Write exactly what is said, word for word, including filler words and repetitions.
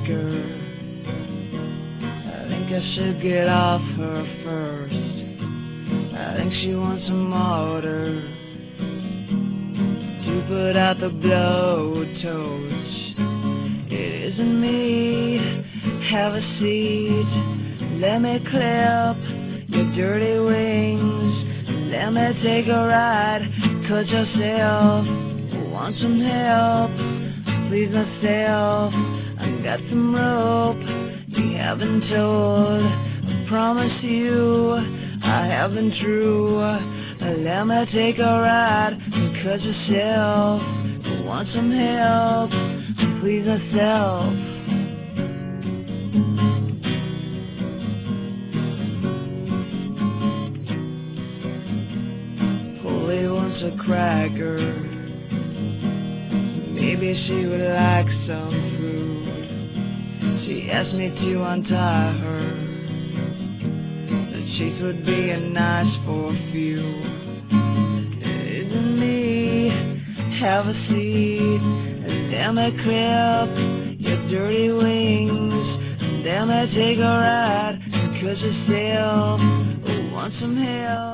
her. I think I should get off her first. I think she wants some water to put out the blowtorch. It isn't me. Have a seat. Let me clip your dirty wings. Let me take a ride. Cut yourself. Want some help? Please myself. I got some rope you haven't told. I promise you I have been true. Let me take a ride. Cut yourself. Want some help? Please myself. Polly wants a cracker. Maybe she would like some food. She asked me to untie her. The cheeks would be a nice for a few. It isn't me. Have a seat. Let me clip your dirty wings. Let me take a ride. Cause yourself want some help.